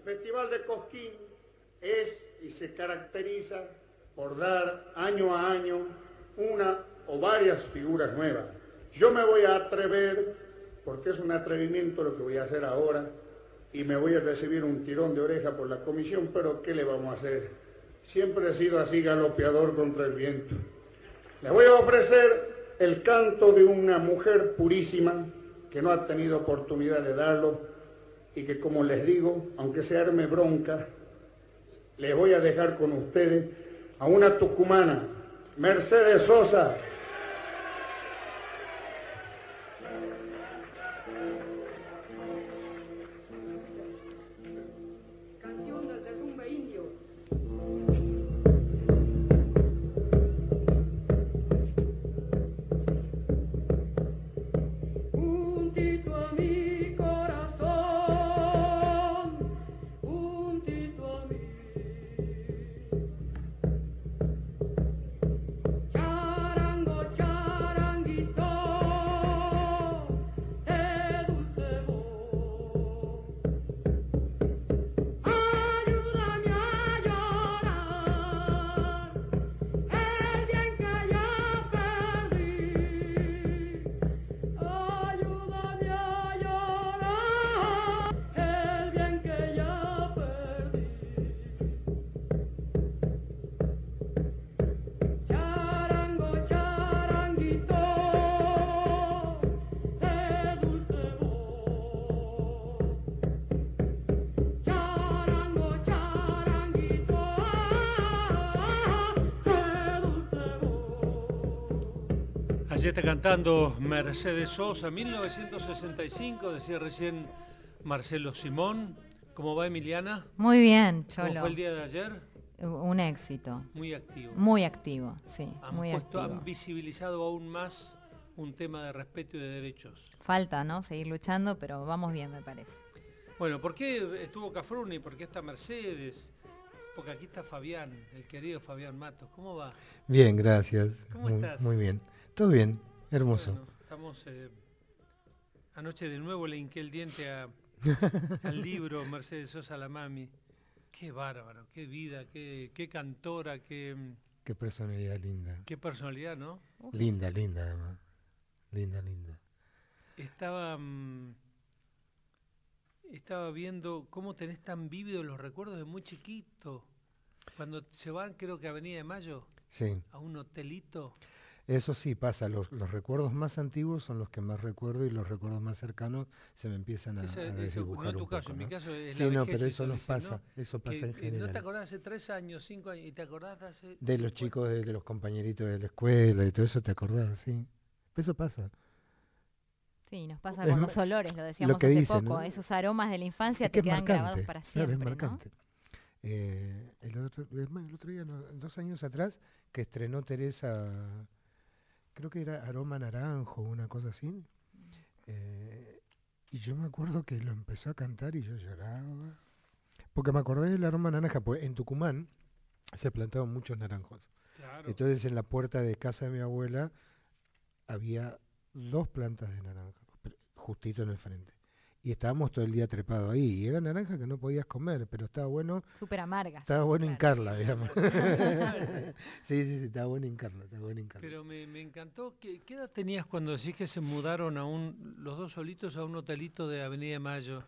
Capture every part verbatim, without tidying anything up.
Festival de Cosquín es y se caracteriza por dar año a año una o varias figuras nuevas. Yo me voy a atrever, porque es un atrevimiento lo que voy a hacer ahora, y me voy a recibir un tirón de oreja por la comisión, pero ¿qué le vamos a hacer? Siempre he sido así galopeador contra el viento. Le voy a ofrecer el canto de una mujer purísima que no ha tenido oportunidad de darlo y que, como les digo, aunque se arme bronca, les voy a dejar con ustedes a una tucumana, Mercedes Sosa. Canción del derrumbe indio. Juntito a mi corazón, juntito a mí. Charango, charanguito, de dulce voz. Ayúdame a llorar el bien que ya perdí. Ayúdame a llorar el bien que ya perdí. Charango, charanguito, de dulce voz. Charango, charanguito, de dulce voz. Allí está cantando Mercedes Sosa, mil novecientos sesenta y cinco, decía recién Marcelo Simón. ¿Cómo va, Emiliana? Muy bien, ¿Cómo Cholo. fue el día de ayer? Un éxito. Muy activo. Muy activo, sí, Han muy puesto, activo. han visibilizado aún más un tema de respeto y de derechos. Falta, ¿no? Seguir luchando, pero vamos bien, me parece. Bueno, ¿por qué estuvo Cafruni? ¿Por qué está Mercedes? Porque aquí está Fabián, el querido Fabián Matos. ¿Cómo va? Bien, gracias. ¿Cómo muy, estás? Muy bien. Todo bien, hermoso. Bueno, estamos... eh, anoche de nuevo le hinqué el diente a, al libro Mercedes Sosa la Mami. Qué bárbaro, qué vida, qué, qué cantora, qué, Qué personalidad linda. qué personalidad, ¿no? Linda, linda además. Linda, linda. Estaba, mm, estaba viendo cómo tenés tan vívidos los recuerdos de muy chiquito. Cuando se van, creo que a Avenida de Mayo, Sí, a un hotelito. eso sí pasa. Los, los recuerdos más antiguos son los que más recuerdo y los recuerdos más cercanos se me empiezan a, Ese- a eso, desdibujar no en tu un caso, poco, en mi ¿no? caso es Sí, la no, vejez, pero eso eso nos dicen, pasa. ¿no? Eso pasa Que, en eh, ¿No te general. acordás hace tres años, cinco años, y te acordás de hace... De los cincuenta? chicos, de, de los compañeritos de la escuela y todo eso, ¿te acordás? Sí. Eso pasa. Sí, nos pasa Es con ma- los olores, lo decíamos que hace dicen, poco. ¿no? Esos aromas de la infancia Es te que es quedan marcante, grabados para claro, siempre, es ¿no? marcante. Eh, el otro, eh, bueno, el otro día, no, dos años atrás, que estrenó Teresa, creo que era Aroma Naranjo, una cosa así. Eh, y yo me acuerdo que lo empezó a cantar y yo lloraba. Porque me acordé del aroma naranja, pues en Tucumán se plantaban muchos naranjos. Claro. Entonces en la puerta de casa de mi abuela había dos plantas de naranja, pero justito en el frente. Y estábamos todo el día trepados ahí. Y era naranja que no podías comer, pero estaba bueno. Súper amargas. Estaba bueno claro. hincarla, digamos. sí, sí, sí, estaba bueno hincarla, estaba bueno hincarla. Pero me, me encantó. ¿Qué, ¿Qué edad tenías cuando decís que se mudaron a un, los dos solitos a un hotelito de Avenida de Mayo?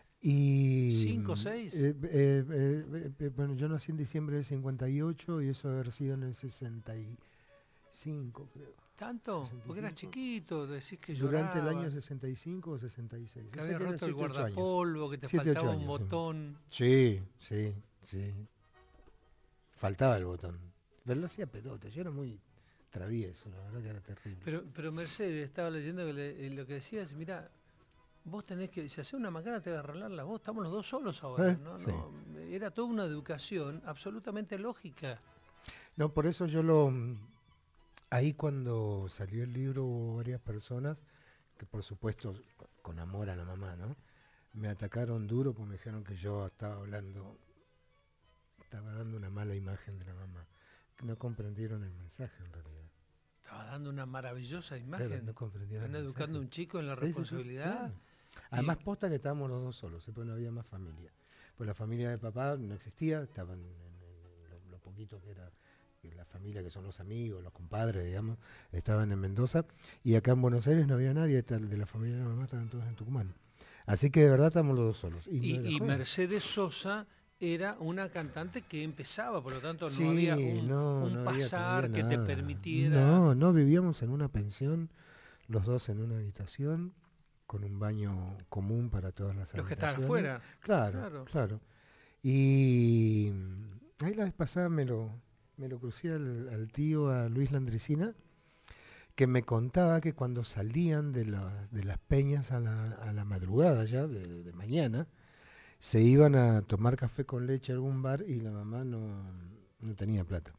Y, ¿Cinco, seis? eh, eh, eh, eh, bueno, yo nací en diciembre del cincuenta y ocho y eso debe haber sido en el sesenta y cinco, creo. ¿Tanto? sesenta y Porque eras cinco. chiquito, decís que lloraba. Durante el año sesenta y cinco o sesenta y seis. Que Yo sé habías que era roto el siete, ocho años. guardapolvo, que te siete, ocho faltaba un años, sí. botón. Sí, sí, sí. Faltaba el botón. Pero lo hacía pelota, yo era muy travieso, la verdad que era terrible. Pero, pero Mercedes, estaba leyendo que le- eh, lo que decías, mira, vos tenés que, si haces una macana te voy a arreglar la voz, estamos los dos solos ahora, Eh, ¿no? sí. No, era toda una educación absolutamente lógica. No, por eso yo lo... Ahí cuando salió el libro hubo varias personas que por supuesto con amor a la mamá, ¿no? Me atacaron duro porque me dijeron que yo estaba hablando, estaba dando una mala imagen de la mamá. Que no comprendieron el mensaje en realidad. Estaba dando una maravillosa imagen. Claro, no comprendieron Están el educando a mensaje. un chico en la Sí, sí, sí, responsabilidad. claro. Además posta que estábamos los dos solos, después no había más familia. pues la familia de papá no existía, estaban en, en lo, lo poquito que era que la familia, que son los amigos, los compadres, digamos, estaban en Mendoza, y acá en Buenos Aires no había nadie, tal, de la familia de la mamá estaban todos en Tucumán. Así que de verdad estamos los dos solos. Y, Y, no era y joven. Mercedes Sosa era una cantante que empezaba, por lo tanto no Sí, había un, no, un no había- no pasar había que te nada. permitiera... No, no, vivíamos en una pensión, los dos en una habitación, con un baño común para todas las Los que estaban habitaciones. afuera. Claro, Claro. claro. Y mm, ahí la vez pasada me lo, me lo crucé al, al tío, a Luis Landricina, que me contaba que cuando salían de las, de las peñas a la, a la madrugada ya, de, de mañana, se iban a tomar café con leche a algún bar y la mamá no, no tenía plata.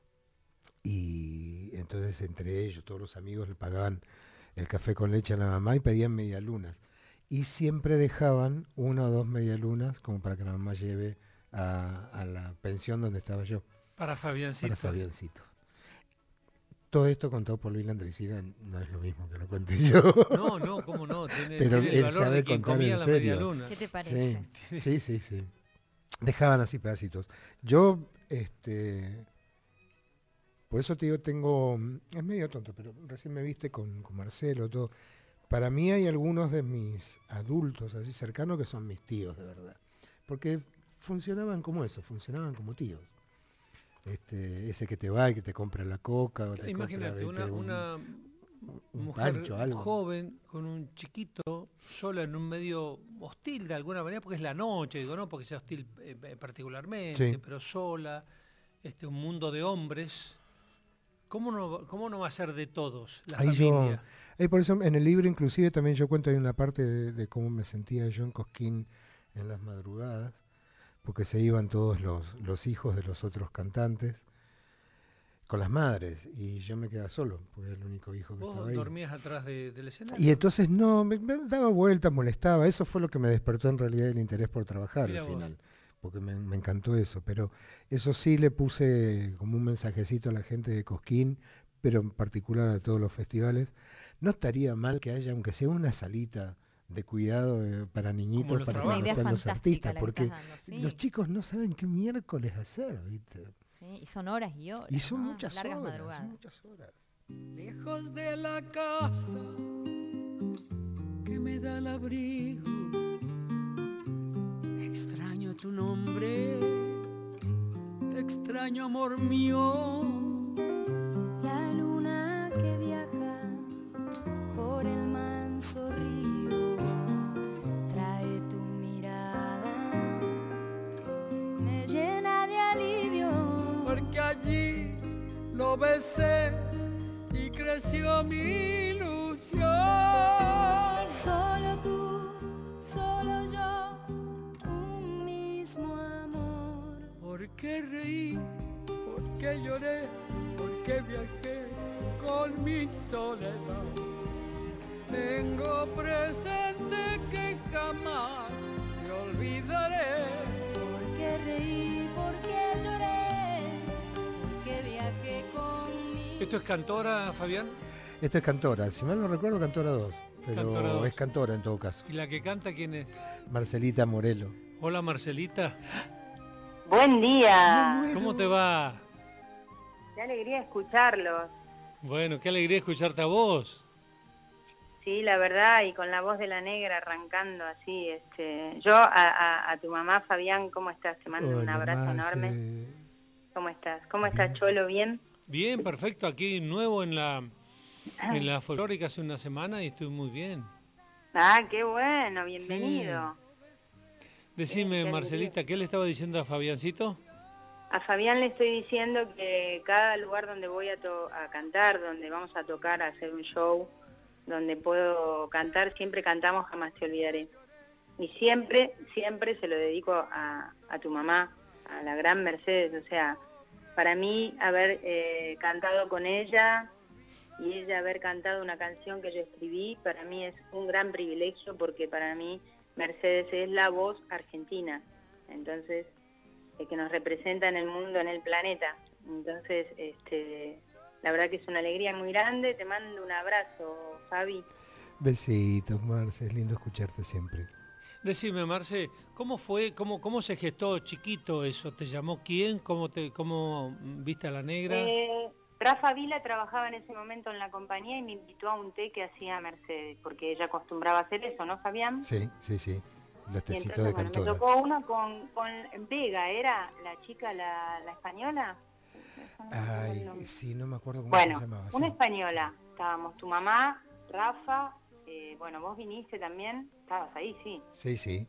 Y entonces entre ellos, todos los amigos le pagaban el café con leche a la mamá y pedían medialunas. Y siempre dejaban una o dos medialunas como para que la mamá lleve a, a la pensión donde estaba yo, Para Fabiancito. para Fabiancito. Todo esto contado por Luis Landricina no es lo mismo que lo cuente yo. No, no, cómo no. Tiene, Pero tiene el él valor sabe de quien contar comía en la serio. medialuna. ¿Qué te parece? Sí, sí, sí, sí. Dejaban así pedacitos. Yo, este, por eso te digo, tengo, es medio tonto, pero recién me viste con, con Marcelo, todo. Para mí hay algunos de mis adultos así cercanos que son mis tíos, de verdad. Porque funcionaban como eso, funcionaban como tíos. Este, ese que te va y que te compra la coca. O te Imagínate, compra, una, ¿viste? un- una un mujer pancho, algo. joven con un chiquito sola en un medio hostil de alguna manera, porque es la noche, digo, no porque sea hostil eh, eh, particularmente, Sí. pero sola, este, un mundo de hombres. ¿Cómo no, cómo no va a ser de todos la Ahí yo, familia? ahí por eso en el libro inclusive también yo cuento, hay una parte de, de cómo me sentía yo en Cosquín en las madrugadas, porque se iban todos los, los hijos de los otros cantantes con las madres y yo me quedaba solo, porque era el único hijo que ¿Vos estaba ahí. dormías atrás de- del escenario? Y entonces no, me, me daba vueltas, molestaba, eso fue lo que me despertó en realidad el interés por trabajar Mirá al vos. final, porque me, me encantó eso, pero eso sí le puse como un mensajecito a la gente de Cosquín, pero en particular a todos los festivales. No estaría mal que haya, aunque sea una salita de cuidado eh, para niñitos, los para trabajos. que Una idea estén los fantástica artistas, la que porque estás dando, sí. los chicos no saben qué miércoles hacer, ¿viste? Sí, y son horas y horas. Y son ¿no? muchas Largas horas, madrugadas. son muchas horas. Lejos de la casa que me da el abrigo, extraño tu nombre, te extraño amor mío. La luna que viaja por el manso río trae tu mirada, me llena de alivio. Porque allí lo besé y creció mi ilusión. Solo tú, solo yo, un mismo amor. ¿Por qué reí? ¿Por qué lloré? ¿Por qué viajé con mi soledad? Tengo presente que jamás te olvidaré. ¿Por qué reí? ¿Por qué lloré? ¿Por qué viajé con mi ¿Esto es cantora, Fabián? Esta es Cantora, si mal no recuerdo, Cantora dos, pero Cantora dos. es Cantora en todo caso. ¿Y la que canta quién es? Marcelita Morelo. Hola, Marcelita. Buen día, ¿Cómo te va? qué alegría escucharlos. Bueno, qué alegría escucharte a vos. Sí, la verdad, y con la voz de la negra arrancando así. Este, yo a, a, a tu mamá, Fabián, ¿cómo estás? Te mando un Hola, abrazo Marce. enorme. ¿Cómo estás? ¿Cómo estás, Cholo? ¿Bien? Bien, perfecto. Aquí nuevo en la en la folclórica hace una semana y estoy muy bien. Ah, qué bueno, bienvenido. Decime, Bien, qué Marcelita, ¿qué le estaba diciendo a Fabiancito? A Fabián le estoy diciendo que cada lugar donde voy a, to- a cantar, donde vamos a tocar, a hacer un show, donde puedo cantar, siempre cantamos Jamás te olvidaré. Y siempre, siempre se lo dedico a, a tu mamá, a la gran Mercedes. O sea, para mí haber eh, cantado con ella y ella haber cantado una canción que yo escribí, para mí es un gran privilegio porque para mí Mercedes es la voz argentina. Entonces, eh, que nos representa en el mundo, en el planeta. Entonces, este, la verdad que es una alegría muy grande. Te mando un abrazo, Fabi. Besitos, Marce, es lindo escucharte siempre. Decime, Marce, ¿cómo fue, cómo, cómo se gestó chiquito eso? ¿Te llamó quién? ¿Cómo, te, cómo viste a la negra? Eh, Rafa Vila trabajaba en ese momento en la compañía y me invitó a un té que hacía Mercedes, porque ella acostumbraba a hacer eso, ¿no, Fabián? Sí, sí, sí. Los Y tecitos entonces, de bueno, me cantora. tocó uno con, con Vega, ¿era la chica, la, la española? No me acuerdo el Ay, nombre. sí, no me acuerdo cómo Bueno, se llamaba. una sí. española. Estábamos tu mamá, Rafa, eh, bueno, vos viniste también, estabas ahí, sí. Sí, sí.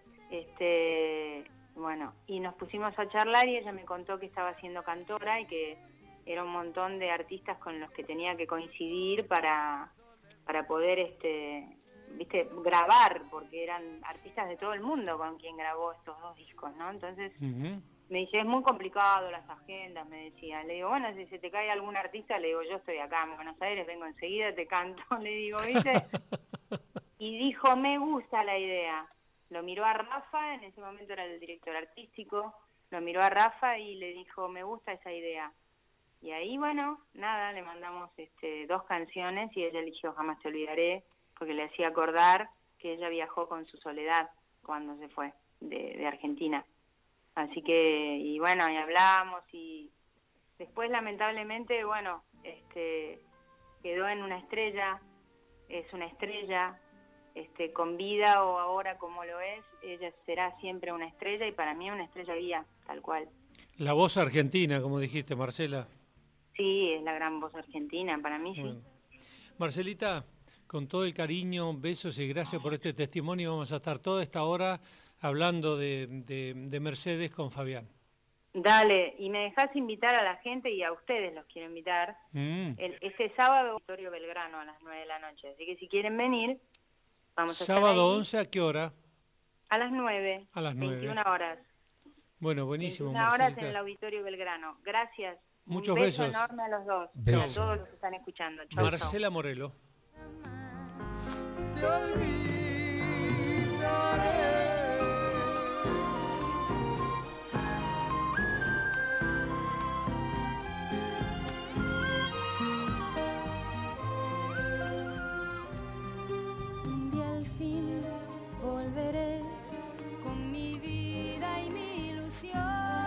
Este, bueno, y nos pusimos a charlar y ella me contó que estaba siendo cantora y que era un montón de artistas con los que tenía que coincidir para, para poder, este, viste, grabar, porque eran artistas de todo el mundo con quien grabó estos dos discos, ¿no? Entonces Ujú. me dice, es muy complicado las agendas, me decía. Le digo, bueno, si se te cae algún artista, le digo, yo estoy acá en Buenos Aires, vengo enseguida, te canto, le digo, ¿viste? Y dijo, me gusta la idea. Lo miró a Rafa, en ese momento era el director artístico, lo miró a Rafa y le dijo, me gusta esa idea. Y ahí, bueno, nada, le mandamos este, dos canciones y ella eligió Jamás te olvidaré, porque le hacía acordar que ella viajó con su soledad cuando se fue de, de Argentina. Así que, y bueno, y hablamos y después lamentablemente, bueno, este, quedó en una estrella, es una estrella, este, con vida o ahora como lo es, ella será siempre una estrella y para mí una estrella guía, tal cual. La voz argentina, como dijiste, Marcela. Sí, es la gran voz argentina, para mí sí. Bueno. Marcelita, con todo el cariño, besos y gracias por este testimonio. Vamos a estar toda esta hora hablando de, de, de Mercedes con Fabián. Dale, y me dejás invitar a la gente y a ustedes los quiero invitar. Mm. El, este sábado, Auditorio Belgrano a las nueve de la noche. Así que si quieren venir, vamos a estar Sábado ahí. once, ¿a qué hora? A las nueve. A las nueve. veintiuna horas. Bueno, buenísimo, veintiuna horas en Marcelita. el Auditorio Belgrano. Gracias. Muchos Un beso besos. enorme a los dos. Beso. Y a todos los que están escuchando. Chau, chau. Marcela Morelo. Te olvidaré. Un día al fin volveré con mi vida y mi ilusión.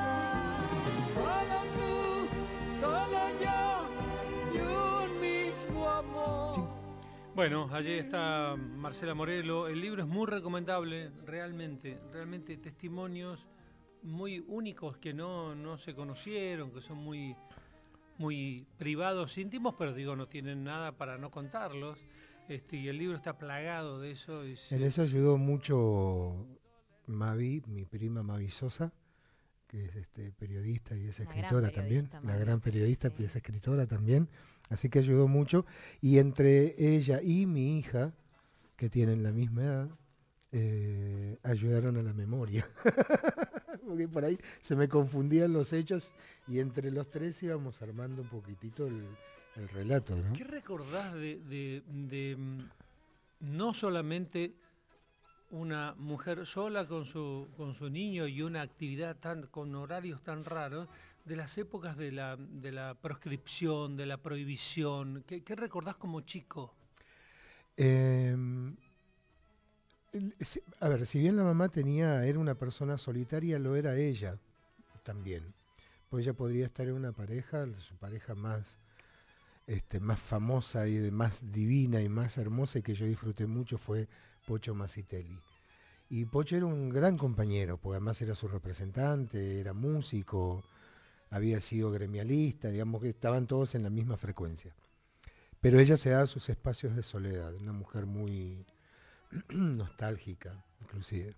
Solo tú, solo yo y un mismo amor. Bueno, allí está Marcela Morelo. El libro es muy recomendable, realmente, realmente testimonios muy únicos que no, no se conocieron, que son muy, muy privados, íntimos, pero digo, no tienen nada para no contarlos. Este, y el libro está plagado de eso. Y En se- eso ayudó mucho Mavi, mi prima Mavi Sosa, que es este, periodista y es Una gran escritora también, periodista, la Mavi. gran periodista Sí. y es escritora también, así que ayudó mucho. Y entre ella y mi hija, que tienen la misma edad, eh, ayudaron a la memoria. Porque por ahí se me confundían los hechos y entre los tres íbamos armando un poquitito el, el relato, ¿no? ¿Qué recordás de, de- de, mm, no solamente una mujer sola con su, con su niño y una actividad tan, con horarios tan raros, de las épocas de la, de la proscripción, de la prohibición? ¿Qué, qué recordás como chico? Eh, el- si- a ver, si bien la mamá tenía, era una persona solitaria, lo era ella también. Pues ella podría estar en una pareja, su pareja más, este, más famosa y de más divina y más hermosa y que yo disfruté mucho fue Pocho Masitelli. Y Pocho era un gran compañero, porque además era su representante, era músico, había sido gremialista, digamos que estaban todos en la misma frecuencia. Pero ella se daba sus espacios de soledad, una mujer muy nostálgica, inclusive.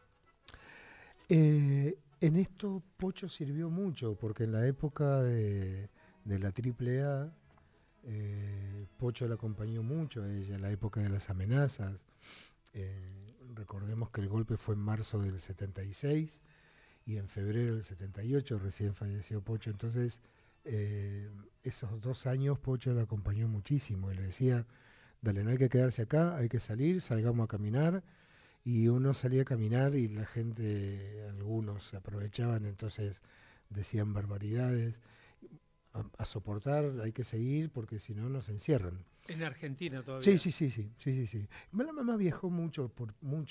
Eh, en esto Pocho sirvió mucho, porque en la época de, de la triple A, eh, Pocho la acompañó mucho a ella, en la época de las amenazas. Eh, recordemos que el golpe fue en marzo del setenta y seis y en febrero del setenta y ocho recién falleció Pocho, entonces eh, esos dos años Pocho la acompañó muchísimo y le decía, dale, no hay que quedarse acá, hay que salir, salgamos a caminar. Y uno salía a caminar y la gente, algunos se aprovechaban, entonces decían barbaridades. A, a soportar, hay que seguir porque si no nos encierran. En Argentina todavía. Sí, sí, sí, sí, sí, sí, sí. La mamá viajó mucho, por mucho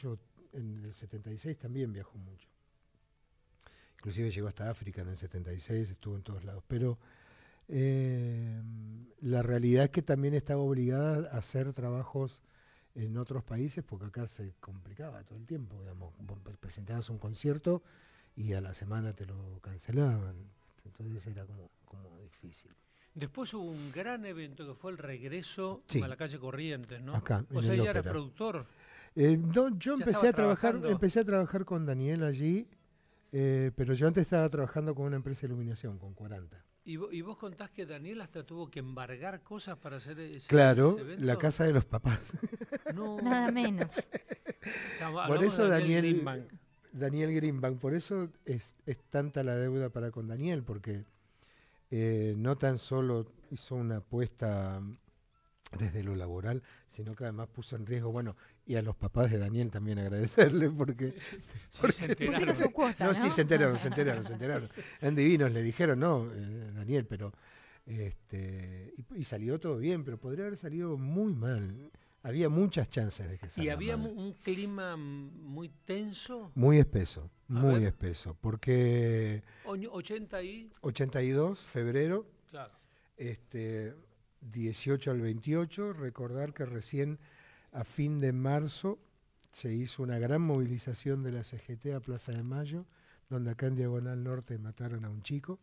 en el setenta y seis también viajó mucho. Inclusive llegó hasta África en el setenta y seis, estuvo en todos lados. Pero eh, la realidad es que también estaba obligada a hacer trabajos en otros países, porque acá se complicaba todo el tiempo. Digamos, presentabas un concierto y a la semana te lo cancelaban. Entonces era como, como difícil. Después hubo un gran evento que fue el regreso Sí. a la calle Corrientes, ¿no? Acá, O en sea, el ya eras Ópera. productor. Eh, no, yo Ya empecé estaba a trabajar, trabajando. empecé a trabajar con Daniel allí, eh, pero yo antes estaba trabajando con una empresa de iluminación, con cuarenta. Y vos, y vos contás que Daniel hasta tuvo que embargar cosas para hacer ese, Claro, ese evento. la casa de los papás. No, Nada menos. estamos- Por hablamos eso de Daniel, Greenbank. Daniel Greenbank, por eso es, es tanta la deuda para con Daniel, porque eh, no tan solo hizo una apuesta desde lo laboral, sino que además puso en riesgo, bueno, y a los papás de Daniel también agradecerle, porque... Sí, se enteraron. Pusieron su cuota, No, ¿no? sí, se enteraron, se enteraron, se enteraron. Eran divinos, le dijeron, no, eh, Daniel, pero... este y, y salió todo bien, pero podría haber salido muy mal. Había muchas chances de que Y salga había mal. mu- un clima mm, muy tenso. Muy espeso, A muy ver. espeso, porque Oño- ochenta y... ochenta y dos, febrero, Claro. este, dieciocho al veintiocho, recordar que recién a fin de marzo se hizo una gran movilización de la C G T a Plaza de Mayo, donde acá en Diagonal Norte mataron a un chico.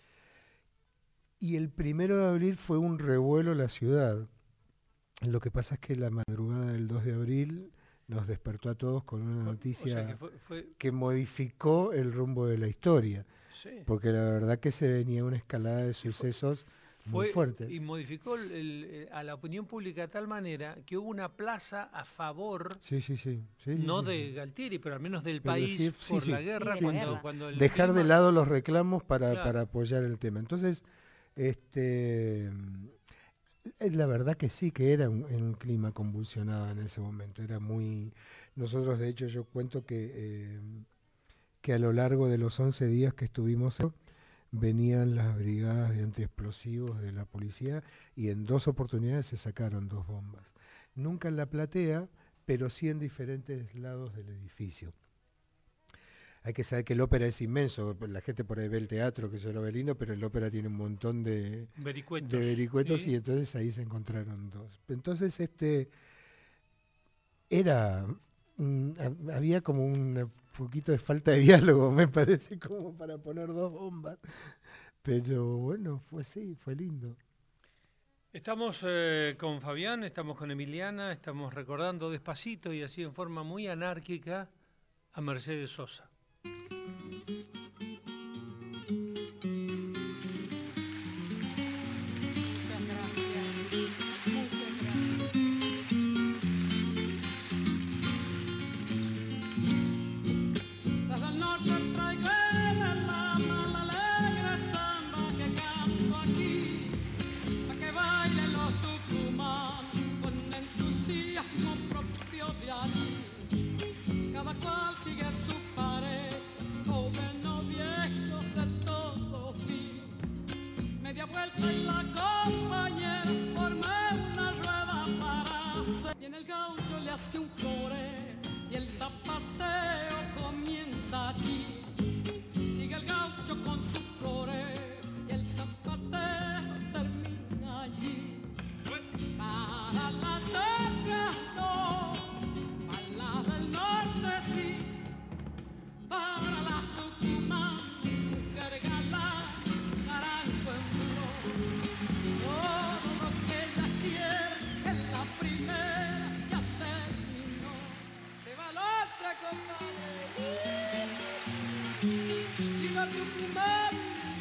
Y el primero de abril fue un revuelo en la ciudad. Lo que pasa es que la madrugada del dos de abril nos despertó a todos con una noticia O sea, que fue... fue- que modificó el rumbo de la historia, sí. porque la verdad que se venía una escalada de sucesos muy Fue- fuertes. Y modificó el- el- eh, a la opinión pública de tal manera que hubo una plaza a favor, Sí, sí, sí. sí, no sí, de sí. Galtieri, pero al menos del Pero país, sí, sí, por sí. la guerra, Sí, la cuando, guerra. cuando el Dejar de clima- lado los reclamos para, Claro. para apoyar el tema. Entonces, este, eh, la verdad que sí, que era un, un clima convulsionado en ese momento. Era muy... Nosotros, de hecho, yo cuento que, eh, que a lo largo de los once días que estuvimos, venían las brigadas de antiexplosivos de la policía y en dos oportunidades se sacaron dos bombas. Nunca en la platea, pero sí en diferentes lados del edificio. Hay que saber que el ópera es inmenso, la gente por ahí ve el teatro, que eso lo ve lindo, pero el ópera tiene un montón de, Vericuetos. de vericuetos Sí. y entonces ahí se encontraron dos. Entonces este era mm, ha- había como un poquito de falta de diálogo, me parece, como para poner dos bombas. Pero bueno, fue sí, fue lindo. Estamos eh, con Fabián, estamos con Emiliana, estamos recordando despacito y así en forma muy anárquica a Mercedes Sosa. Muchas gracias. Muchas gracias. Desde el norte traigo la mala alegre samba que canto aquí, para que bailen los tucumanos con entusiasmo propio de allí. Cada cual sigue su pared, joven o viejo, de todos vi. Media vuelta y la compañera forma una rueda para hacer. Y en el gaucho le hace un flore y el zapateo comienza aquí. Sigue el gaucho con su flore y el zapateo termina allí. Para la sierra no, para la del norte sí, para las Tucumán, mujer galán, naranjo en flor. Todo lo que ella quiere en la primera ya terminó. Se va la otra, compadre. ¡Viva Tucumán!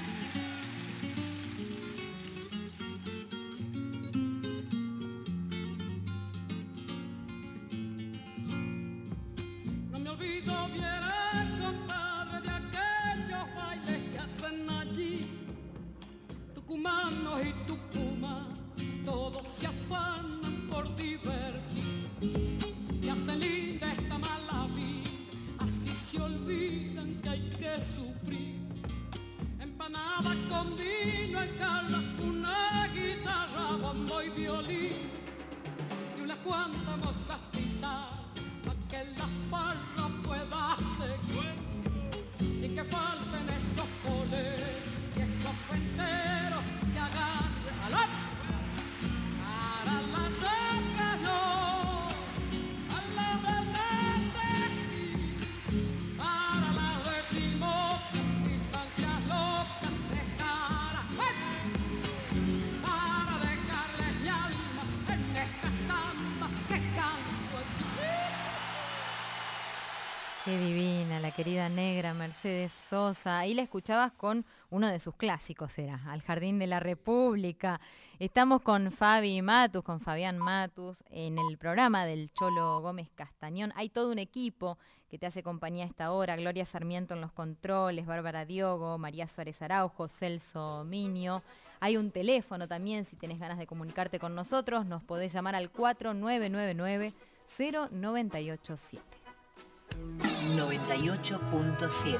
No me olvido bien, compadre, de aquellos bailes que hacen allí. Tucumanos y Tucumán, todos se afanan por divertir. Y hacen linda esta mala vida, así se olvidan que hay que sufrir. Empanada con vino en jarra, una guitarra, bombo y violín y unas cuantas mozas pisadas, pa' que la farra Qué divina, la querida negra Mercedes Sosa. Ahí la escuchabas con uno de sus clásicos, era Al Jardín de la República. Estamos con Fabi Matus, con Fabián Matus, en el programa del Cholo Gómez Castañón. Hay todo un equipo que te hace compañía a esta hora. Gloria Sarmiento en los controles, Bárbara Diogo, María Suárez Araujo, Celso Minio. Hay un teléfono también, si tenés ganas de comunicarte con nosotros, nos podés llamar al cuatro nueve nueve nueve cero nueve ocho siete. noventa y ocho punto siete.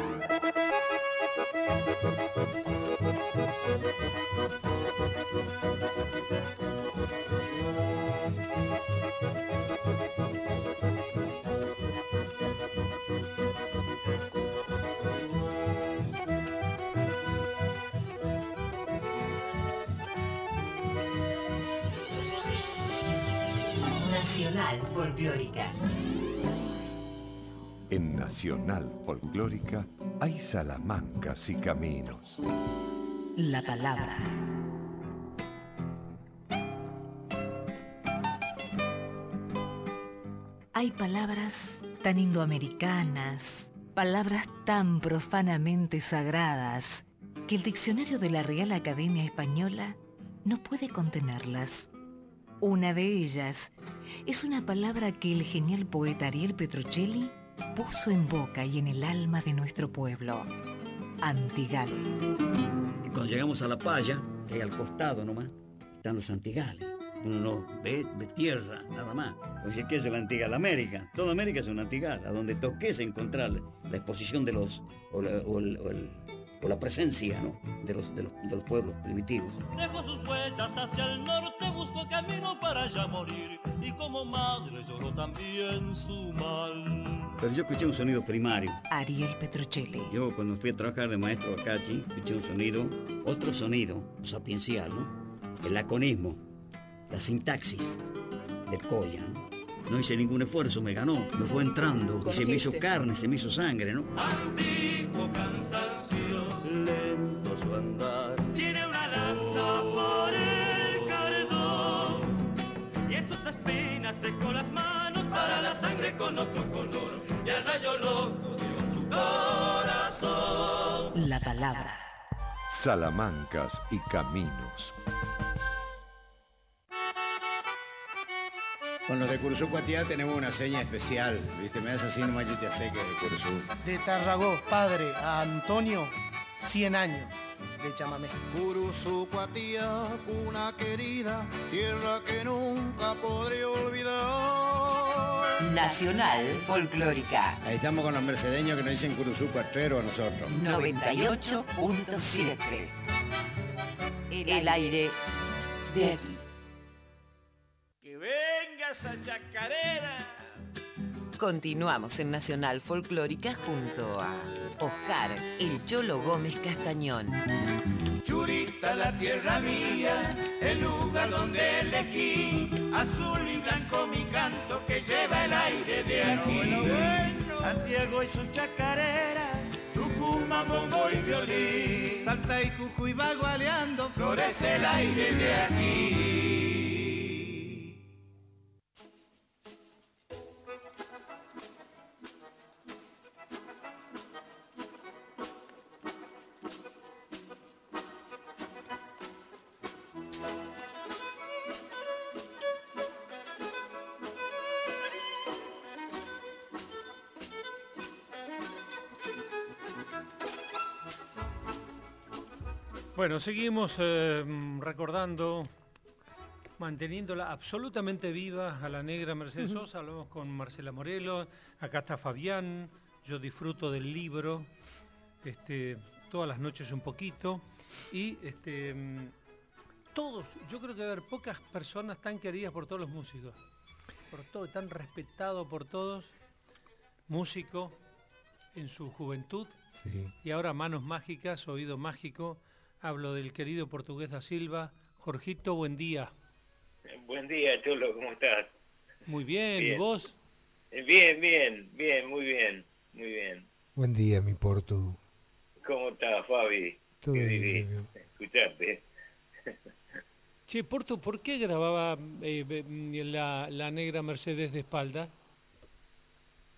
Nacional Folclórica. En Nacional Folclórica hay salamancas y caminos. La palabra. Hay palabras tan indoamericanas, palabras tan profanamente sagradas, que el diccionario de la Real Academia Española no puede contenerlas. Una de ellas es una palabra que el genial poeta Ariel Petrocelli puso en boca y en el alma de nuestro pueblo: Antigal. Y cuando llegamos a La Paya, que hay al costado nomás, están los Antigales. Uno no ve, ve tierra, nada más. Oye, ¿qué es el Antigal? América. Toda América es un Antigal. A donde toques encontrar la exposición de los, o la, o el, o el, o la presencia, ¿no?, de los, de los, de los pueblos primitivos. Dejo sus huellas hacia el norte, busco camino para ya morir, y como madre lloró también su mal. Pero yo escuché un sonido primario. Ariel Petrocelli. Yo cuando fui a trabajar de maestro a Cachi, escuché un sonido, otro sonido, sapiencial, ¿no? El laconismo, la sintaxis del Coya, ¿no? No hice ningún esfuerzo, me ganó, me fue entrando, y se me hizo carne, se me hizo sangre, ¿no? Antiguo cansancio, lento su andar, tiene una lanza por el cardón, y en sus espinas dejó las manos para la sangre con otro color, y el rayo loco dio su corazón. La palabra. Salamancas y caminos. Con los de Curuzú Cuatía tenemos una seña especial, ¿viste? Me das así nomás y te sé que es de Curuzú. De Tarragó, padre, a Antonio, cien años de chamamé. Curuzú Cuatía, cuna querida, tierra que nunca podré olvidar. Nacional Folclórica. Ahí estamos con los mercedeños que nos dicen Curuzú Cuatrero a nosotros. noventa y ocho punto siete. El aire de aquí. Esa chacarera. Continuamos en Nacional Folclórica junto a Oscar El Cholo Gómez Castañón. Churita, la tierra mía, el lugar donde elegí, azul y blanco mi canto que lleva el aire de aquí. Bueno, bueno, bueno. Santiago y sus chacareras, Tucumán, bombo y violín, Salta y Jujuy bagualeando, florece el aire de aquí. Bueno, seguimos eh, recordando, manteniéndola absolutamente viva a la negra Mercedes Ujú. Sosa. Hablamos con Marcela Morelos, acá está Fabián, yo disfruto del libro, este, todas las noches un poquito, y este, mm, todos, yo creo que va a haber pocas personas tan queridas por todos los músicos, por todo, tan respetado por todos, músico en su juventud, Sí. y ahora manos mágicas, oído mágico. Hablo del querido portugués da Silva. Jorgito, buen día. Buen día, Cholo, ¿cómo estás? Muy bien, Bien. ¿y vos? Bien, bien, bien, muy bien, muy bien. Buen día, mi Portu. ¿Cómo estás, Fabi? Todo Qué bien, divino bien. escucharte. Che, Porto, ¿por qué grababa eh, be- la, la negra Mercedes de espalda?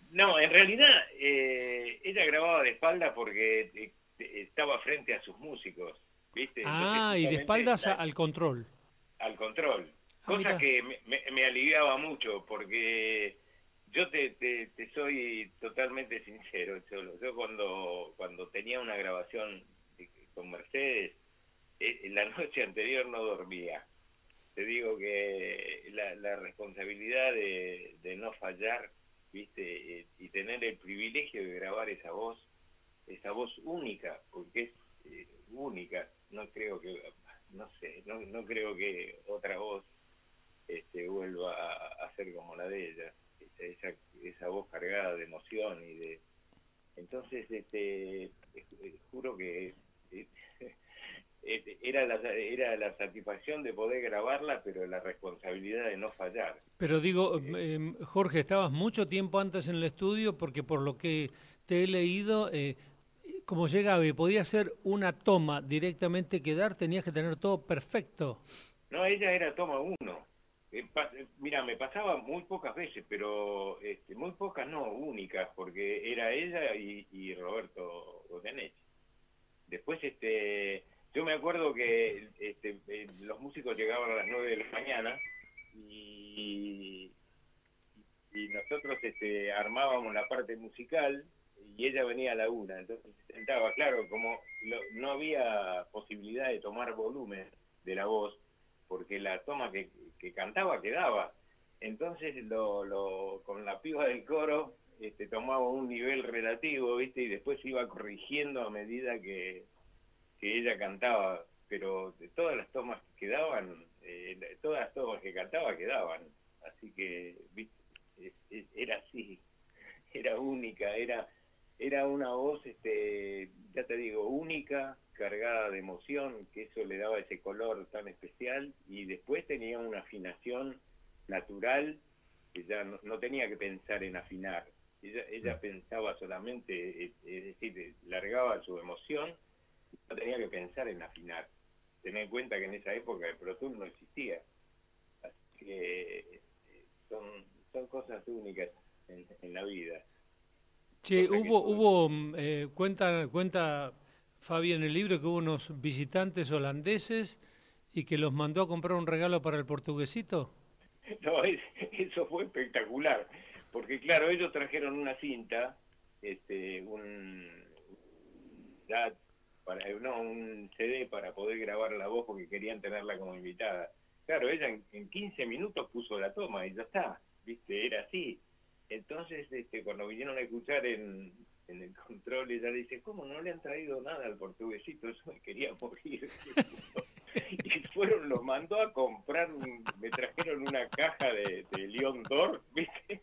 No, en realidad eh, ella grababa de espalda porque eh, estaba frente a sus músicos, ¿viste? Ah, Entonces, y de justamente, espaldas a- la- al control. al control. Ah, Cosa mirá. que me, me- me aliviaba mucho porque yo te, te- te soy totalmente sincero, Cholo. Yo cuando, cuando tenía una grabación de- con Mercedes, eh, la noche anterior no dormía. Te digo que la, la responsabilidad de, de no fallar, ¿viste? Eh, y tener el privilegio de grabar esa voz, esa voz única, porque es eh, única. No creo que, no sé, no, no creo que otra voz este, vuelva a, a ser como la de ella. Esa, esa voz cargada de emoción y de... Entonces, este, eh, juro que... eh, era la, era la satisfacción de poder grabarla, pero la responsabilidad de no fallar. Pero digo, eh, Jorge, estabas mucho tiempo antes en el estudio porque por lo que te he leído, eh, como llegaba y podía hacer una toma directamente quedar, tenías que tener todo perfecto. No, ella era toma uno. Eh, pa- eh, mira, me pasaba muy pocas veces, pero este, muy pocas no, únicas, porque era ella y, y Roberto Goyeneche. Después, este, yo me acuerdo que este, eh, los músicos llegaban a las nueve de la mañana y, y nosotros este, armábamos la parte musical y ella venía a la una, entonces se sentaba, claro, como lo- no había posibilidad de tomar volumen de la voz, porque la toma que, que cantaba quedaba. Entonces lo, lo, con la piba del coro este, tomaba un nivel relativo, ¿viste? Y después iba corrigiendo a medida que, que ella cantaba, pero de todas las tomas que quedaban, eh, todas las tomas que cantaba quedaban. Así que, ¿viste? Eh, eh, era así, era única, era, era una voz, este, ya te digo, única, cargada de emoción, que eso le daba ese color tan especial, y después tenía una afinación natural, que ya no, no tenía que pensar en afinar, ella, ella pensaba solamente, eh, es decir, largaba su emoción, no tenía que pensar en afinar. Ten en cuenta que en esa época el Pro Tool no existía, así que eh, son, son cosas únicas en, en la vida. Che, Cosa que hubo, tuve- hubo mm, eh, cuenta, cuenta Fabi en el libro que hubo unos visitantes holandeses y que los mandó a comprar un regalo para el portuguesito. No, es- eso fue espectacular, porque claro, ellos trajeron una cinta, este, un, ya, para, no, un C D para poder grabar la voz porque querían tenerla como invitada. Claro, ella en, en quince minutos puso la toma y ya está, viste, era así. Entonces, este, cuando vinieron a escuchar en, en el control, ella dice, ¿cómo no le han traído nada al portuguesito? Eso me quería morir. Y fueron, los mandó a comprar, un- me trajeron una caja de, de León d'Or, ¿viste?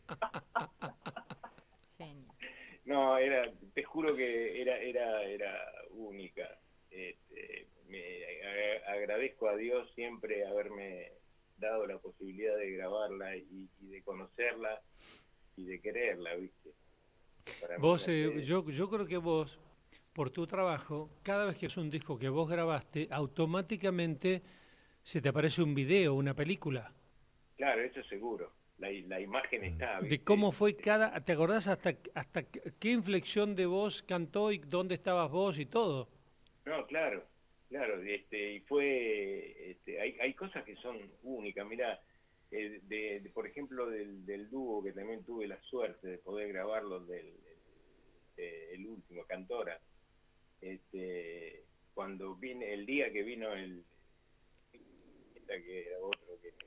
No, era, te juro que era, era, era única. Este, me a- agradezco a Dios siempre haberme dado la posibilidad de grabarla y, y de conocerla y de quererla, ¿viste? Para mí Vos, eh, Mercedes- yo, yo creo que vos, por tu trabajo, cada vez que es un disco que vos grabaste, automáticamente se te aparece un video, una película. Claro, eso seguro. La, la imagen está, De ¿viste? cómo fue cada... ¿Te acordás hasta, hasta qué inflexión de voz cantó y dónde estabas vos y todo? No, claro, claro, este, y fue, este, hay, hay cosas que son únicas, mirá, eh, de, de, por ejemplo, del, del dúo que también tuve la suerte de poder grabarlo, del eh, el último, Cantora, este, cuando vine, el día que vino el, que era otro que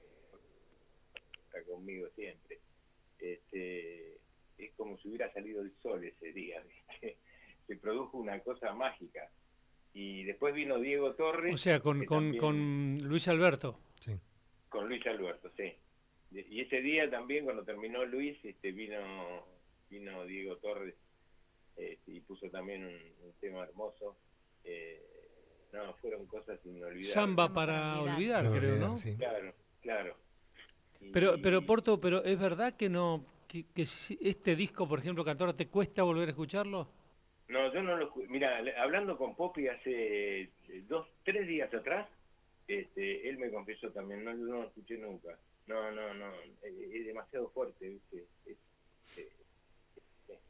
está conmigo siempre, este, es como si hubiera salido el sol ese día, ¿viste? Se produjo una cosa mágica. Y después vino Diego Torres. O sea, con, que con, también- con Luis Alberto. con Luis Alberto, sí. Y ese día también, cuando terminó Luis, este, vino vino Diego Torres este, y puso también un, un tema hermoso. Eh, no, fueron cosas inolvidables. Samba para olvidar, Para creo, olvidar, ¿no? sí. Claro, claro. Y- Pero, pero Porto, pero ¿es verdad que no, que, que si este disco, por ejemplo, Cantora, te cuesta volver a escucharlo? No, yo no lo escu- Mira, hablando con Poppy hace eh, dos, tres días atrás, este, él me confesó también, no, no lo escuché nunca. No, no, no, es, es demasiado fuerte, ¿viste? Es, eh,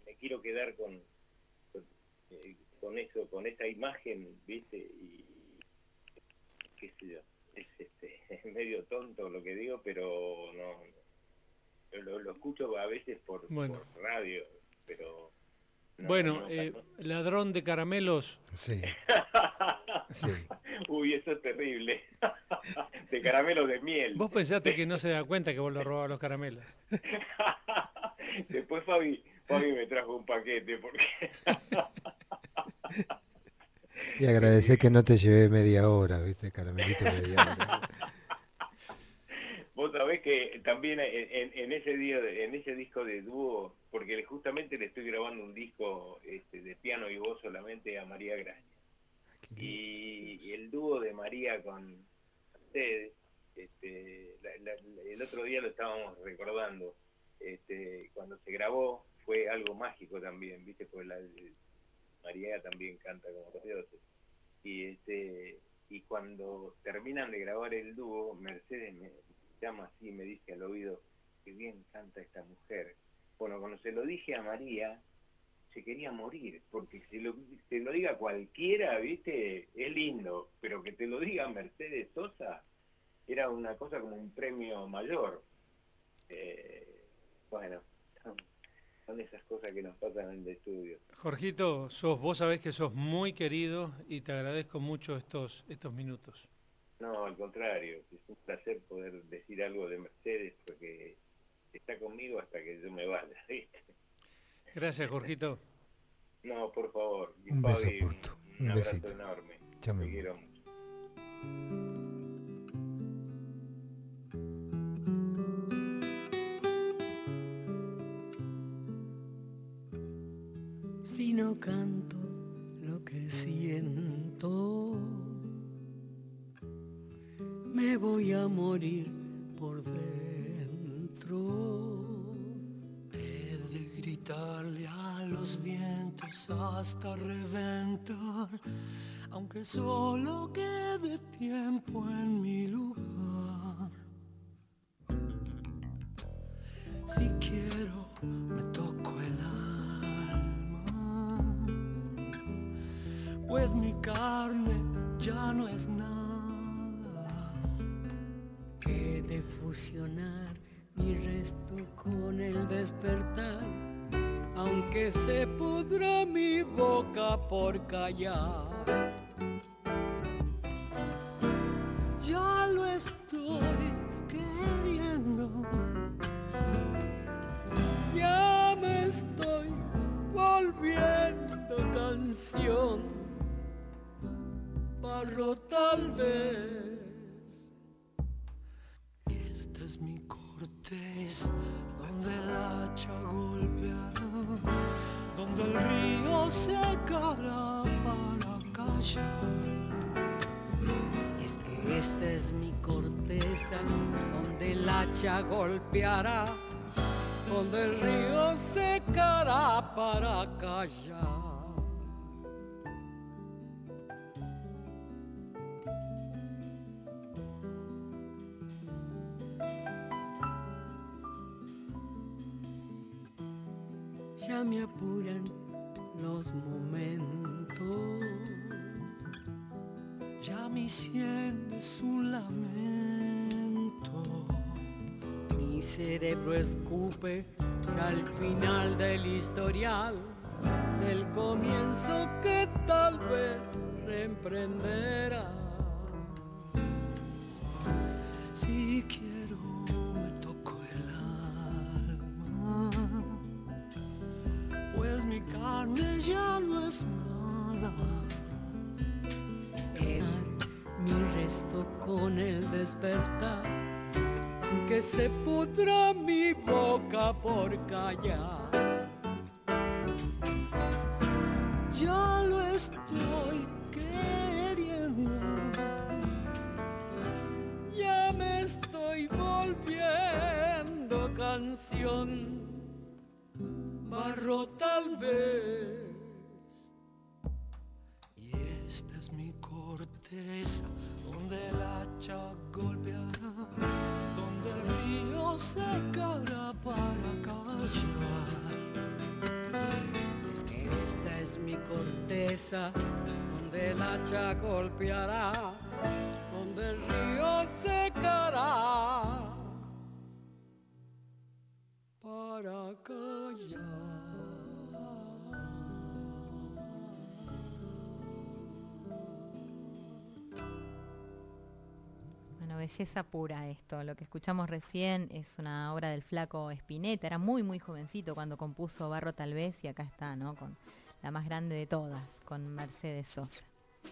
me quiero quedar con, con, eh, con eso, con esa imagen, ¿viste? Y qué sé yo, es, este, es medio tonto lo que digo, pero no, lo, lo escucho a veces por, Bueno. por radio, pero... no, bueno, no, eh, no. ladrón de caramelos. Sí. Sí. Uy, eso es terrible. De caramelos de miel. Vos pensaste que no se da cuenta que vos le robabas los caramelos. Después Fabi, Fabi me trajo un paquete porque... Y agradecer que no te llevé media hora, ¿viste? Caramelito media hora. Vos sabés que también en, en, en ese día, en ese disco de dúo, porque justamente le estoy grabando un disco este, de piano y voz solamente a María Gracia. Y, y el dúo de María con ustedes, este, la, la, el otro día lo estábamos recordando, este, cuando se grabó fue algo mágico también, ¿viste? Pues la, María también canta como los dioses. Y, este, y cuando terminan de grabar el dúo, Mercedes me llama así y me dice al oído, qué bien canta esta mujer. Bueno, cuando se lo dije a María, se quería morir, porque si lo, te lo diga cualquiera, ¿viste? Es lindo, pero que te lo diga Mercedes Sosa, era una cosa como un premio mayor. Eh, bueno, son, son esas cosas que nos pasan en el estudio. Jorgito, sos, vos sabés que sos muy querido y te agradezco mucho estos, estos minutos. No, al contrario, es un placer poder decir algo de Mercedes, porque está conmigo hasta que yo me vaya, ¿viste? Gracias, Jorgito. No, por favor. Y Un beso, Fabi, Porto. un Un abrazo besito. enorme. Chao, mi Te amor. quiero mucho. Si no canto lo que siento, me voy a morir por dentro. He de gritarle a los vientos hasta reventar, aunque solo quede tiempo en mi lugar. Si quiero, me toco el alma, pues mi carne ya no es nada. He de fusionar mi resto con el despertar, aunque se pudra mi boca por callar. Ya lo estoy queriendo, Ya me estoy volviendo canción, barro tal vez. esta es mi corteza, donde el hacha golpeará, donde el río secará para callar. Es que esta es mi corteza, donde el hacha golpeará, donde el río secará para callar. Ya me apuran los momentos, Ya mi sien es un lamento. mi cerebro escupe ya al final del historial, del comienzo que tal vez reemprenderá. Si quiero, me toco el alma, pues mi carne ya no es nada. Mi resto con el despertar, que se pudra mi boca por callar. Ya lo estoy queriendo, Ya me estoy volviendo canción, barro tal vez. y esta es mi corteza, donde el hacha golpeará, donde el río secará para callar. corteza, donde el hacha golpeará, donde el río secará para callar. Bueno, belleza pura esto. Lo que escuchamos recién es una obra del Flaco Spinetta. Era muy, muy jovencito cuando compuso Barro tal vez, y acá está, ¿no? Con la más grande de todas, con Mercedes Sosa.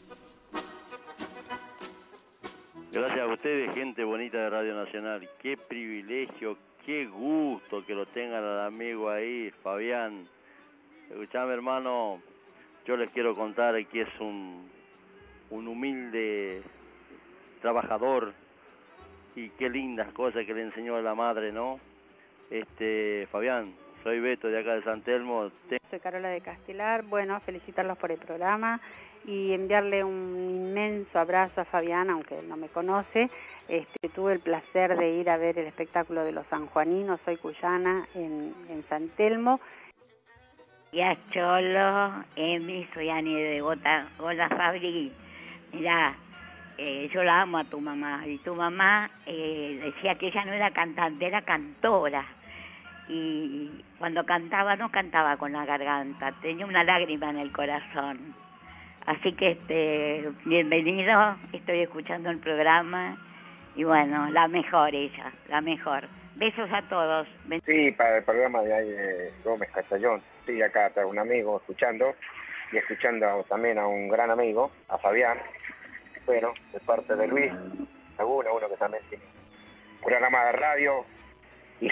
Gracias a ustedes, gente bonita de Radio Nacional. Qué privilegio, qué gusto que lo tengan al amigo ahí, Fabián. Escuchame, hermano, yo les quiero contar que es un, un humilde trabajador, y qué lindas cosas que le enseñó a la madre, ¿no? Este, Fabián, soy Beto de acá de San Telmo. Te... Soy Carola de Castelar. Bueno, felicitarlos por el programa y enviarle un inmenso abrazo a Fabián, aunque él no me conoce. Este, tuve el placer de ir a ver el espectáculo de los sanjuaninos, soy cuyana, en, en San Telmo. Ya Cholo, Emi, soy Ani de Gota, Gota Fabri. Mirá, eh, yo la amo a tu mamá, y tu mamá eh, decía que ella no era cantante, era cantora. Y cuando cantaba, no cantaba con la garganta, tenía una lágrima en el corazón. Así que este, bienvenido, estoy escuchando el programa, y bueno, la mejor ella, la mejor. Besos a todos. Sí, para el programa de ahí de Gómez Castellón. Sí, acá está un amigo escuchando, y escuchando también a un gran amigo, a Fabián, bueno, de parte de Luis Laguna, uno que también tiene un programa de radio. Y...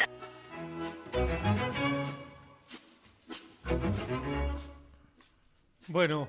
Bueno,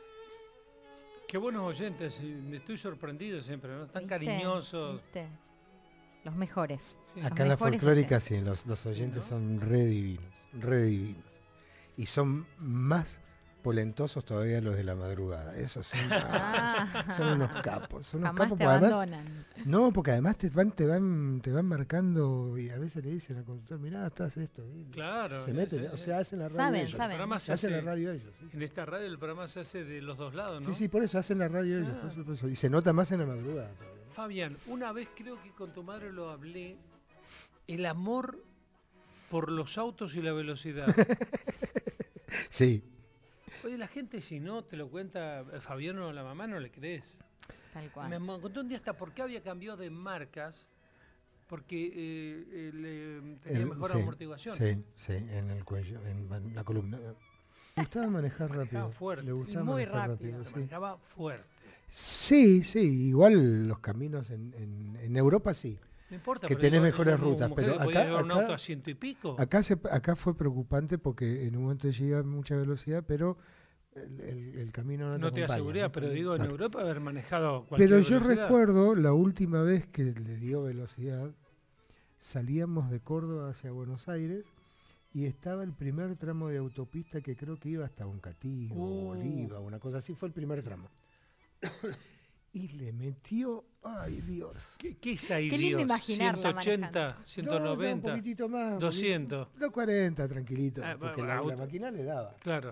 qué buenos oyentes, me estoy sorprendido siempre, ¿no? Tan ¿Viste? cariñosos. ¿Viste? Los mejores. Sí. Los Acá en la mejores folclórica oyentes. sí, los, los oyentes son re divinos, re divinos. Y son más polentosos todavía los de la madrugada. Esos son, ah, son unos capos. Son unos Jamás capos te porque además- abandonan. no, porque además te van, te van, te van marcando, y a veces le dicen al conductor, mirá, estás esto. ¿eh? Claro. Se meten, es- o sea, hacen la radio Saben, ellos. saben. El programa se hacen hace- la radio ellos. En esta radio el programa se hace de los dos lados, ¿no? Sí, sí, por eso hacen la radio ellos. Ah. por eso, por eso. Y se nota más en la madrugada todavía. Fabián, una vez creo que con tu madre lo hablé, el amor por los autos y la velocidad. Sí. Oye, la gente si no te lo cuenta eh, Fabián o la mamá, no le crees. Tal cual. Me mo- contó un día hasta por qué había cambiado de marcas, porque eh, eh, le- tenía El- mejor sí, amortiguación. Sí, sí, en el cuello, en, en la columna. Le gustaba manejar rápido. fuerte. Le gustaba Y muy manejar rápido, rápido, sí. manejaba fuerte. Sí, sí, igual los caminos en, en, en Europa sí. No importa, que pero tenés digo, mejores eso no- rutas, como que pero podía acá, llevar un acá- auto a ciento y pico. acá, se, acá fue preocupante porque en un momento llega a mucha velocidad, pero el, el- el camino no te No te da acompaña, seguridad, ¿no? pero digo, en Claro. Europa haber manejado cualquier Pero yo velocidad. recuerdo la última vez que le dio velocidad, salíamos de Córdoba hacia Buenos Aires y estaba el primer tramo de autopista que creo que iba hasta Boncatillo, Uh. Oliva, una cosa así, fue el primer tramo. Y le metió, ay Dios. ¿Qué, qué es ahí, Qué lindo Dios? imaginarla ciento ochenta, manejando. ciento No, no, noventa, un poquitito más. un doscientos. poquitito- doscientos cuarenta, tranquilito, Ah, porque va- la, auto. la máquina le daba. Claro.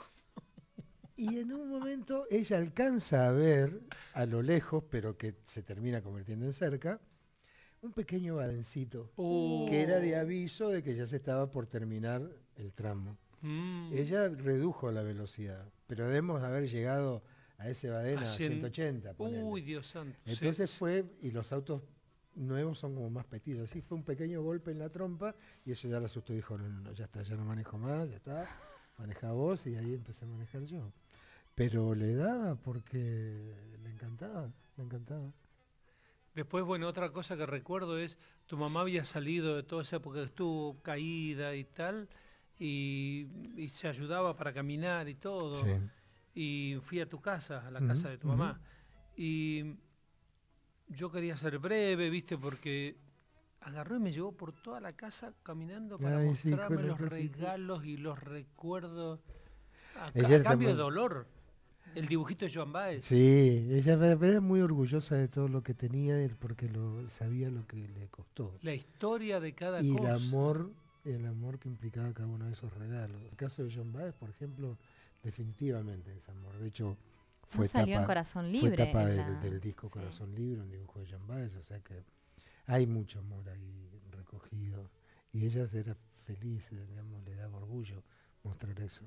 Y en un momento ella alcanza a ver a lo lejos, pero que se termina convirtiendo en cerca, un pequeño badencito Uh. que era de aviso de que ya se estaba por terminar el tramo. Mm. Ella redujo la velocidad, pero debemos haber llegado a ese badén a, A cien- ciento ochenta. ponele. Uy, Dios santo. Entonces Sí, fue, y los autos nuevos son como más petidos, así fue un pequeño golpe en la trompa y eso ya la asustó y dijo, no, no, no, ya está, ya no manejo más, ya está, maneja vos, y ahí empecé a manejar yo. Pero le daba porque le encantaba, le encantaba. Después, bueno, otra cosa que recuerdo es, tu mamá había salido de toda esa época que estuvo caída y tal, y, y se ayudaba para caminar y todo. Sí. Y fui a tu casa, a la Ujú, casa de tu ujú. mamá. Y yo quería ser breve, viste, porque agarró y me llevó por toda la casa caminando para Ay, sí, mostrarme con los los recitos. regalos y los recuerdos. A, Ella ca- a era cambio de también- dolor. El dibujito de Joan Baez. Sí, ella era muy orgullosa de todo lo que tenía él porque lo, sabía lo que le costó. La historia de cada Y cosa. el amor, el amor que implicaba cada uno de esos regalos. El caso de John Baez, por ejemplo, definitivamente es amor. De hecho, fue No salió tapa, en Corazón fue Libre, tapa en del, la- del disco sí. Corazón Libre, un dibujo de Jan Baez, o sea que hay mucho amor ahí recogido. Y ella era feliz, eh, digamos, le daba orgullo mostrar eso.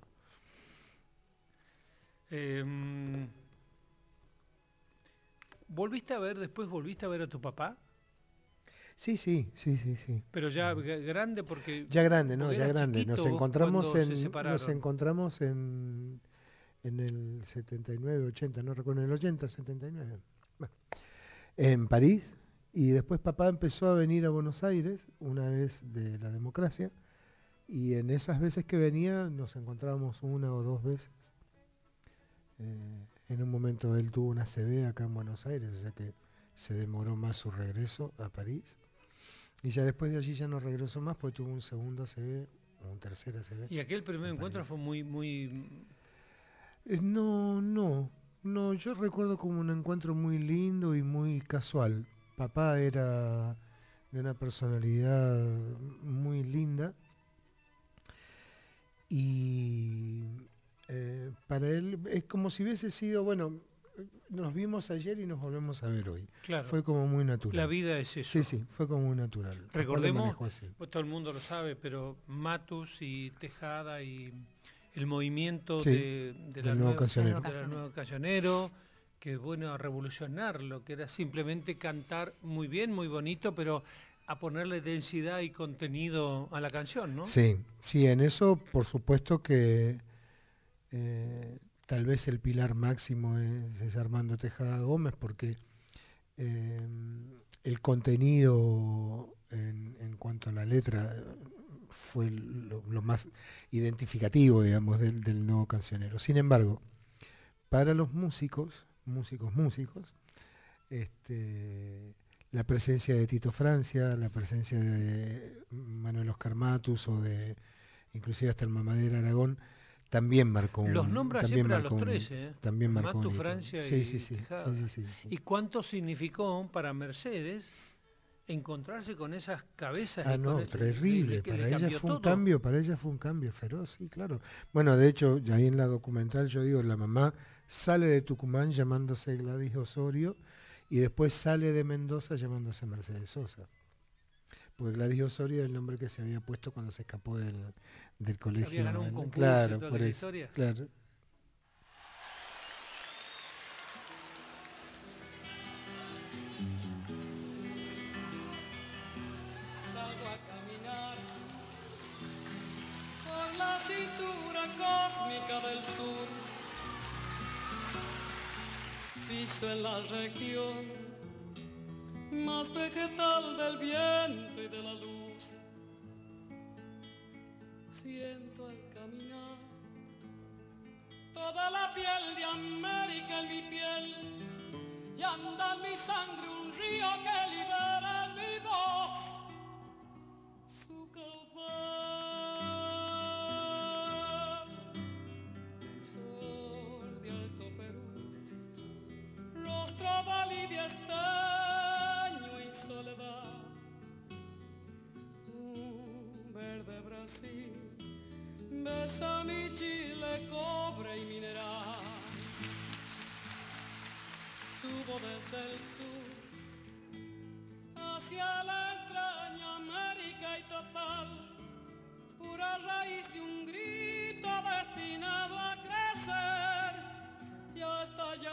Eh, ¿Volviste a ver, después volviste a ver a tu papá? Sí, sí, sí, sí, sí. Pero ya g- grande porque... Ya grande, no, porque ya eras grande. Nos chiquito encontramos cuando se en separaron. nos encontramos en en el setenta y nueve, ochenta, no recuerdo, en el ochenta, setenta y nueve. Bueno, en París, y después papá empezó a venir a Buenos Aires una vez de la democracia, y en esas veces que venía nos encontrábamos una o dos veces. Eh, en un momento él tuvo una C V acá en Buenos Aires, o sea que se demoró más su regreso a París. Y ya después de allí ya no regresó más, porque tuvo un segundo C V, o un tercer C V. Y aquel primer encuentro fue muy, muy... Eh, No, no, no, yo recuerdo como un encuentro muy lindo y muy casual. Papá era de una personalidad muy linda y eh, para él es como si hubiese sido, bueno, nos vimos ayer y nos volvemos a ver hoy. Claro. Fue como muy natural. La vida es eso. Sí, sí, fue como muy natural. Papá lo Recordemos, manejó así. pues todo el mundo lo sabe, pero Matus y Tejada y el movimiento Sí, de, de del la nuevo nueva- cancionero. de la nueva cancionero, que bueno, a revolucionar lo que era simplemente cantar muy bien, muy bonito, pero a ponerle densidad y contenido a la canción, ¿no? Sí, sí, en eso por supuesto que eh, tal vez el pilar máximo es, es Armando Tejada Gómez, porque eh, el contenido en, en cuanto a la letra fue lo, lo más identificativo, digamos, del, del nuevo cancionero. Sin embargo, para los músicos, músicos, músicos, este, la presencia de Tito Francia, la presencia de Manuel Oscar Matus o de inclusive hasta el Mamadera Aragón, también marcó un Los nombra también siempre a marcó los un- tres, ¿eh? también marcó Matu, un hito. Francia Sí, y sí, sí, Tejada. sí, sí, sí. ¿Y cuánto significó para Mercedes encontrarse con esas cabezas? Ah, y no, con ese- terrible. le- que le Para ella cambió fue un todo? cambio, para ella fue un cambio feroz, sí, claro. Bueno, de hecho, ya ahí en la documental yo digo, la mamá sale de Tucumán llamándose Gladys Osorio y después sale de Mendoza llamándose Mercedes Sosa. Porque Gladys Osorio es el nombre que se había puesto cuando se escapó del, del colegio. ganado un ¿no? concurso y Claro, toda por la eso. historia. Claro. Salgo a caminar por la cintura cósmica del sur. Piso en la región más vegetal del viento y de la luz. Siento al caminar toda la piel de América en mi piel y anda en mi sangre un río que libera en mi voz su caudal. Sol de Alto Perú, rostro válido, estaño y soledad. Un verde Brasil besa mi Chile, cobre y mineral. Subo desde el sur hacia la entraña América y total, pura raíz de un grito destinado a crecer y hasta allá.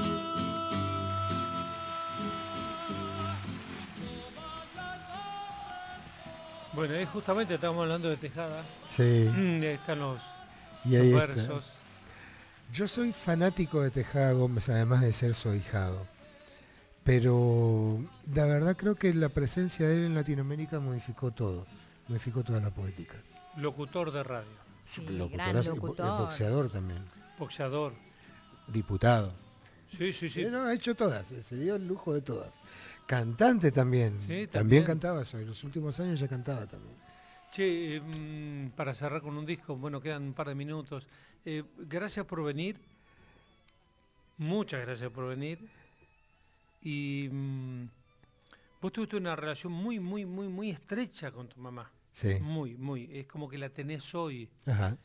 Todas las voces. Bueno, ahí justamente estamos hablando de Tejada. Sí. Mm, ahí están los, Y ahí los está. versos. Yo soy fanático de Tejada Gómez, además de ser su ahijado. Pero la verdad creo que la presencia de él en Latinoamérica modificó todo, modificó toda la poética. Locutor de radio. Sí, Locutorazo, gran y bo- y locutor. boxeador también, Boxeador. diputado. Sí, sí, sí. Eh, no, ha hecho todas, se dio el lujo de todas. Cantante también, Sí, también, también. cantaba, en los últimos años ya cantaba también. Che, eh, mm, para cerrar con un disco, bueno, quedan un par de minutos. Eh, gracias por venir. Muchas gracias por venir. Y mm, vos tuviste una relación muy, muy, muy, muy estrecha con tu mamá. Sí. Muy, muy. Es como que la tenés hoy. Ajá.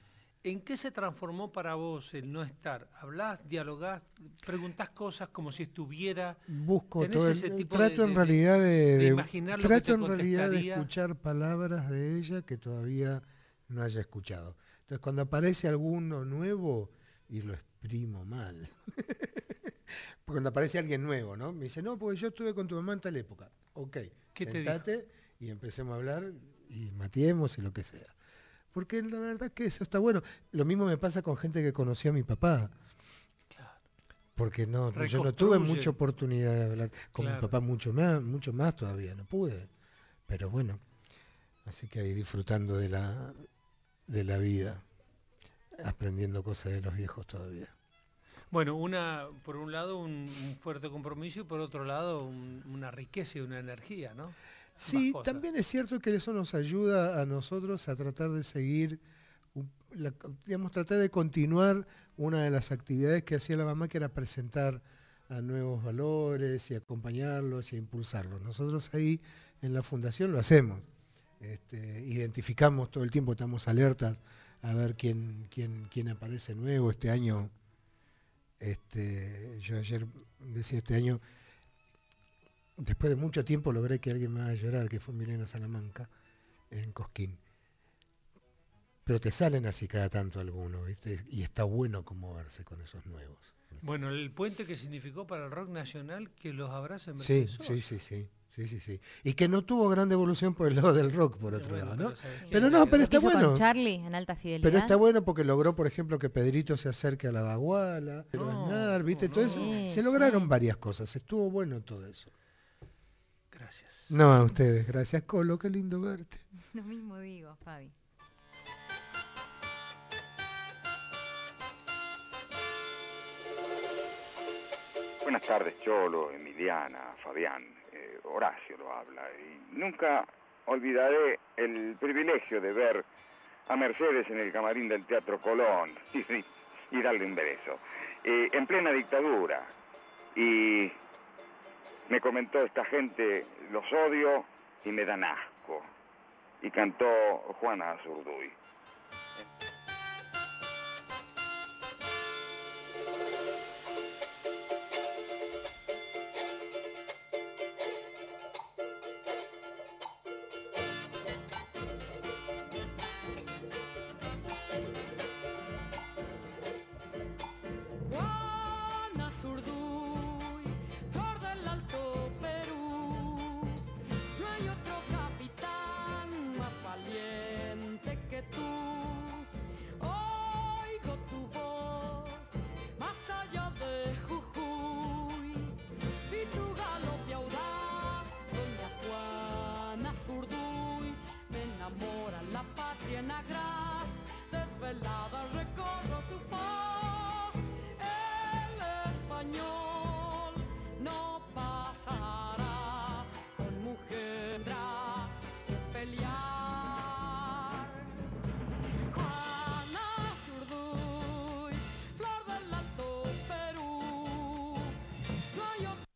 ¿En qué se transformó para vos el no estar? ¿Hablás, dialogás, preguntás cosas como si estuviera? Busco ¿Tenés todo el, ese tipo trato de, en de- realidad de, de de- imaginar lo que trato te en realidad de contestaría? escuchar palabras de ella que todavía no haya escuchado. Entonces cuando aparece alguno nuevo, y lo exprimo mal. Porque cuando aparece alguien nuevo, ¿no? Me dice, no, porque yo estuve con tu mamá en tal época. Ok, ¿Qué te sentate y empecemos a hablar y matiemos y lo que sea. Porque la verdad que eso está bueno. Lo mismo me pasa con gente que conoció a mi papá. Porque no, yo no tuve Reconstruye. mucha oportunidad de hablar con Claro. mi papá, mucho más, mucho más todavía, no pude. Pero bueno, así que ahí disfrutando de la, de la vida, aprendiendo cosas de los viejos todavía. Bueno, una, por un lado un, un fuerte compromiso y por otro lado un- una riqueza y una energía, ¿no? Sí, Ambas cosas. también es cierto que eso nos ayuda a nosotros a tratar de seguir, un- la- digamos, tratar de continuar una de las actividades que hacía la mamá, que era presentar a nuevos valores y acompañarlos y impulsarlos. Nosotros ahí en la fundación lo hacemos. Este, identificamos todo el tiempo, estamos alertas a ver quién, quién, quién aparece nuevo. Este año, este, yo ayer decía, este año, después de mucho tiempo logré que alguien me haga llorar, que fue Milena Salamanca, en Cosquín. Pero te salen así cada tanto algunos, ¿viste? Y está bueno conmoverse con esos nuevos. Bueno, el puente que significó para el rock nacional que los abrace en Sí, Mercedes sí, Sosa. sí, sí, sí, sí, sí. Y que no tuvo gran evolución por el lado del rock, por otro Bueno, lado, pero ¿no? ¿sabes qué? Pero no, pero Lo está que hizo bueno. con Charlie en Alta Fidelidad. Pero está bueno porque logró, por ejemplo, que Pedrito se acerque a la Baguala, pero No, Aznar, ¿viste? no. Entonces Sí, se lograron sí. varias cosas, estuvo bueno todo eso. Gracias. No, a ustedes, gracias Colo, qué lindo verte. Lo mismo digo, Fabi. Buenas tardes, Cholo, Emiliana, Fabián. Eh, Horacio lo habla. Y nunca olvidaré el privilegio de ver a Mercedes en el camarín del Teatro Colón y, y darle un beso. Eh, en plena dictadura. Y me comentó esta gente, los odio y me dan asco. Y cantó Juana Azurduy. Juana Zurduy, flor del Alto Perú, no hay otro capitán más valiente que tú. Oigo tu voz más allá de Jujuy y tu galope audaz, doña Juana Zurduy, me enamora la patria en agraz, desvelada recorro su voz. El español no pasará con mujer tendrá que pelear. Juana Zurduy, flor del Alto Perú, no hay otra.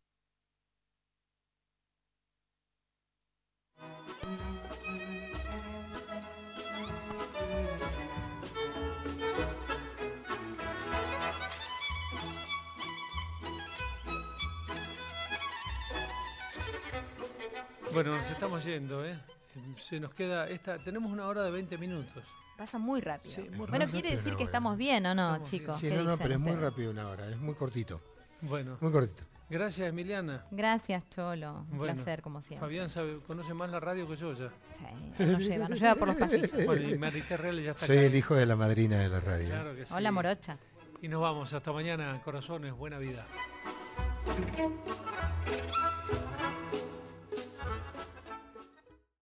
Bueno, nos estamos yendo, ¿eh? Se nos queda esta, tenemos una hora de veinte minutos. Pasa muy rápido. Sí, muy bueno, rápido. quiere Rápido decir una que hora. estamos bien, ¿o no, Estamos chicos? Sí, ¿Qué no, no, dicen pero es muy ustedes? rápido una hora, es muy cortito. Bueno, Muy cortito. gracias Emiliana. Gracias, Cholo. Un Bueno, placer, como siempre. Fabián sabe, conoce más la radio que yo ya. Sí, nos lleva, nos lleva por los pasillos. Bueno, y Marité Real ya está Soy acá. el hijo de la madrina de la radio. Claro que sí. Hola, Morocha. Y nos vamos, hasta mañana, corazones, buena vida. Thank you.